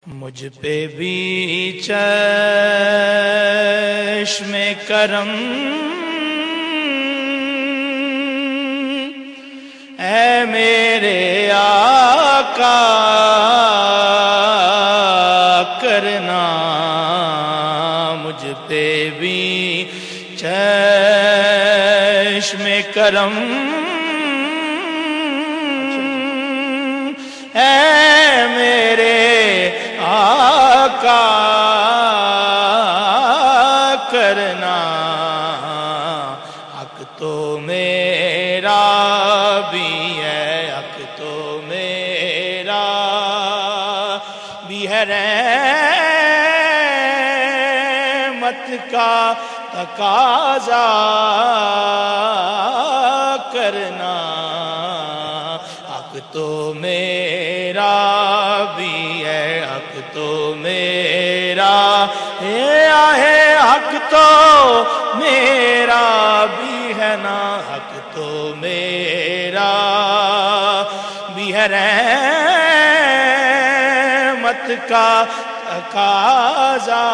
مجھ پہ بھی چشم کرم اے میرے آقا کرنا، مجھ پہ بھی چشم کرم اے میرے آقا کرنا، حق تو میرا بھی ہے، حق تو میرا بھی ہے، رحمت کا تقاضا کرنا، حق تو میرا بھی ہے، حق تو میرا ہے، حق تو میرا بھی ہے نا، حق تو میرا بھی ہے، رحمت کا تقاضا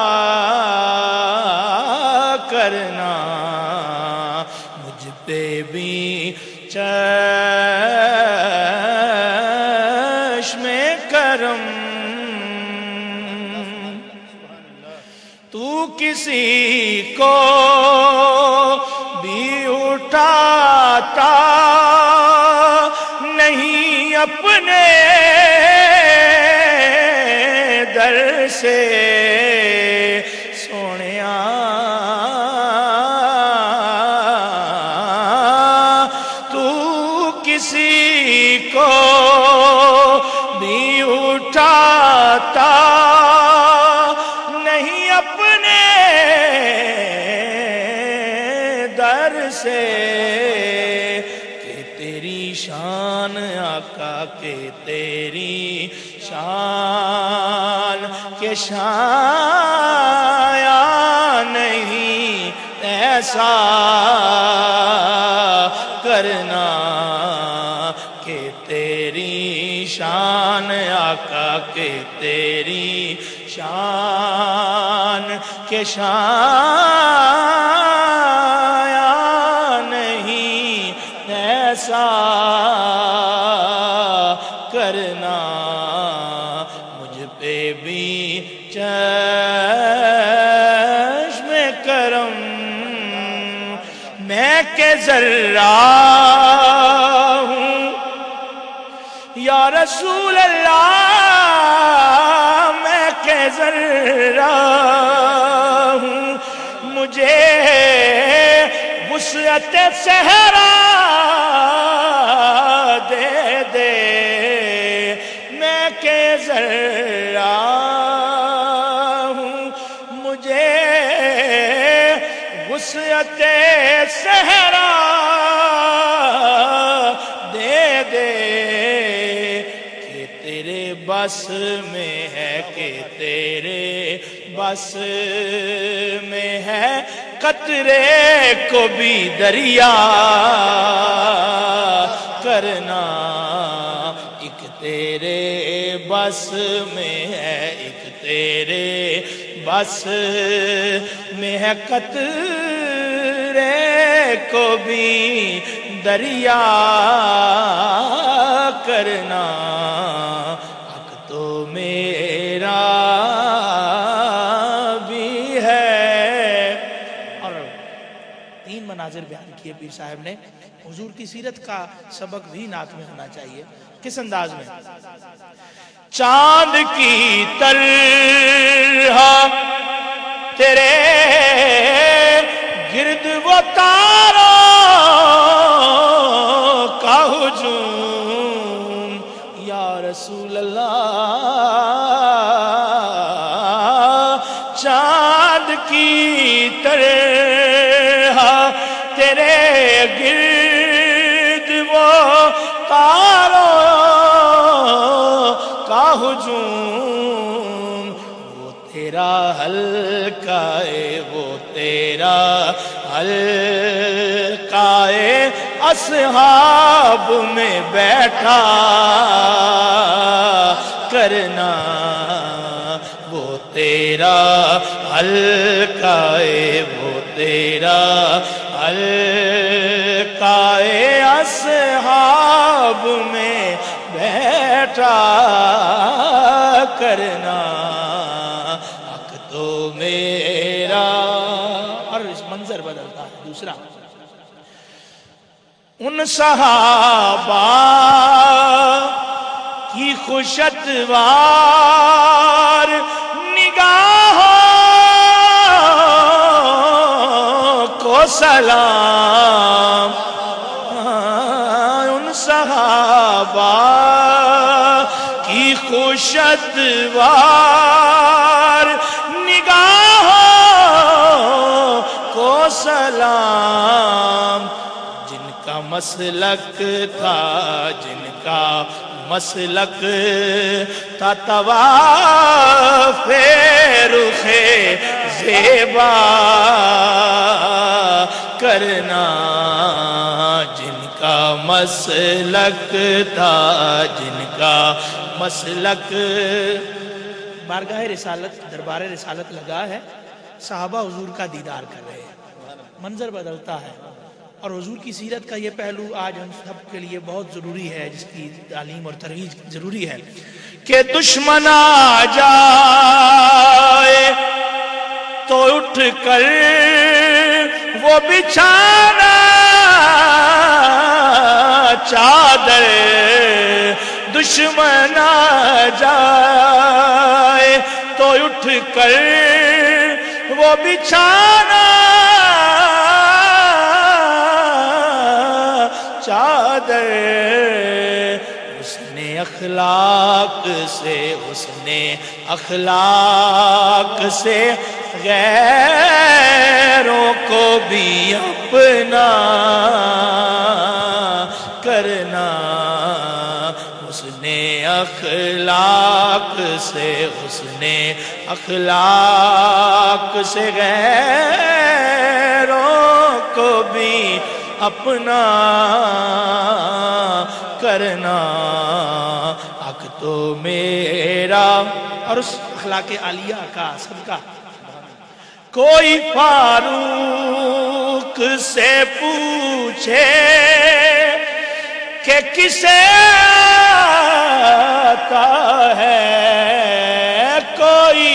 کرنا، مجھ پہ بھی چشم کرم، تو کسی کو بھی اٹھاتا نہیں اپنے در سے سونیا، تو کسی کو بھی اٹھاتا نہیں اپنے در سے، کہ تیری شان آقا، کہ تیری شان کے شایان نہیں ایسا کرنا، کہ تیری شان آقا، کہ تیری شان کے شایان نہیں ایسا کرنا، مجھ پہ بھی چشم کرم، میں کہ ذرہ ہوں یا رسول اللہ، میں کہ ذرہ ہوں، مجھے وسعت صحرا دے دے، میں کہ ذرہ ہوں، مجھے وسعت صحرا دے دے، کہ تیرے بس میں ہے، کہ تیرے بس میں ہے، قطرے کو بھی دریا کرنا، ایک تیرے بس میں ہے، ایک تیرے بس میں ہے، قطرے کو بھی دریا کرنا، حق تو میرا بھی ہے۔ اور تین مناظر بیان کیے پیر صاحب نے، حضور کی سیرت کا سبق بھی نعت میں ہونا چاہیے۔ کس انداز میں؟ چاند کی طرح تیرے گرد وہ تاروں کا ہجوم یا رسول اللہ، چاند کی طرح تیرے گرد وہ تاروں کا ہجوم، وہ تیرا حلقہ ہے، وہ تیرا حلقہ ہے، اصحاب میں بیٹھا کرنا تیرا حلقائے وہ تیرا حلقائے اصحاب میں بیٹھا کرنا حق تو میرا. اور اس منظر بدلتا ہے دوسرا. ان صحابہ کی خوشتوار نگاہوں کو سلام. ان صحابہ کی خوشتوار نگاہوں کو سلام. جن کا مسلک تھا جن کا مسلک تھا طواف رخ زیبا کرنا. جن کا مسلک تھا جن کا مسلک. بارگاہ رسالت دربار رسالت لگا ہے. صحابہ حضور کا دیدار کر رہے ہیں. منظر بدلتا ہے. اور حضور کی سیرت کا یہ پہلو آج ہم سب کے لیے بہت ضروری ہے, جس کی تعلیم اور ترویج ضروری ہے کہ دشمن آ جائے تو اٹھ کر وہ بچھانا چادر. دشمن آ جائے تو اٹھ کر وہ بچھانا چادر. حسن اخلاق سے حسن اخلاق سے غیروں کو بھی اپنا کرنا. حسن اخلاق سے حسن اخلاق سے غیروں کو بھی اپنا کرنا. حق تو میرا. اور اس اخلاق عالیہ کا سب کا. کوئی فاروق سے پوچھے کہ کسے آتا ہے. کوئی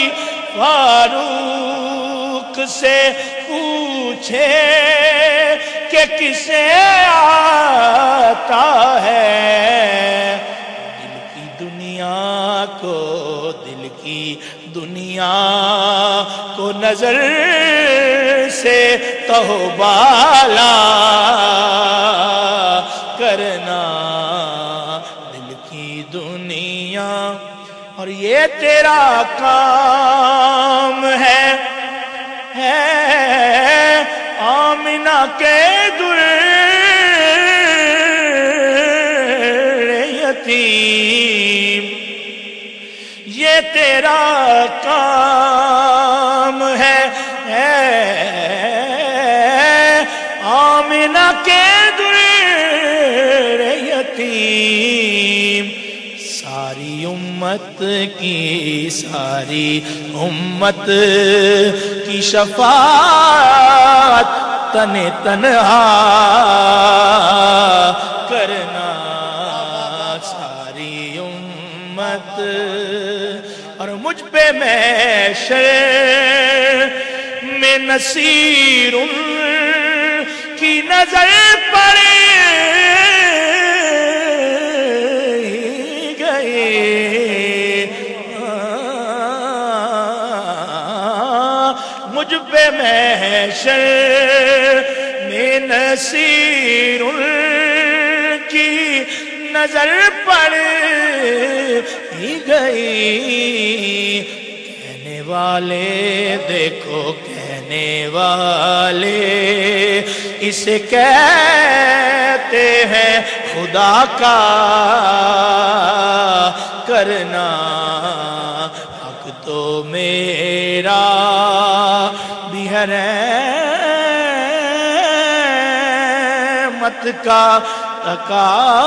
فاروق سے پوچھے کہ کسے آتا ہے. دل کی دنیا کو دل کی دنیا کو نظر سے توبالا کرنا. دل کی دنیا. اور یہ تیرا کام ہے آمنہ کے در یتیم. یہ تیرا کام ہے آمنہ کے در یتیم. ساری امت کی شفاعت تن تنہا کرنا. ساری امت. اور مجھ پہ محشر میں نصیر کی نظر پڑے مجھ پہ محشر میں نصیر کی نظر پڑ ہی گئی. کہنے والے دیکھو کہنے والے اسے کہتے ہیں خدا کا کرنا. حق تو میرا بھی ہے رحمت کا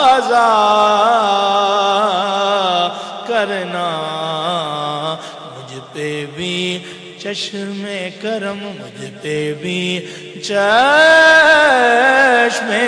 تقاضا کرنا. مجھ پہ بھی چشم کرم، مجھ پہ بھی چشم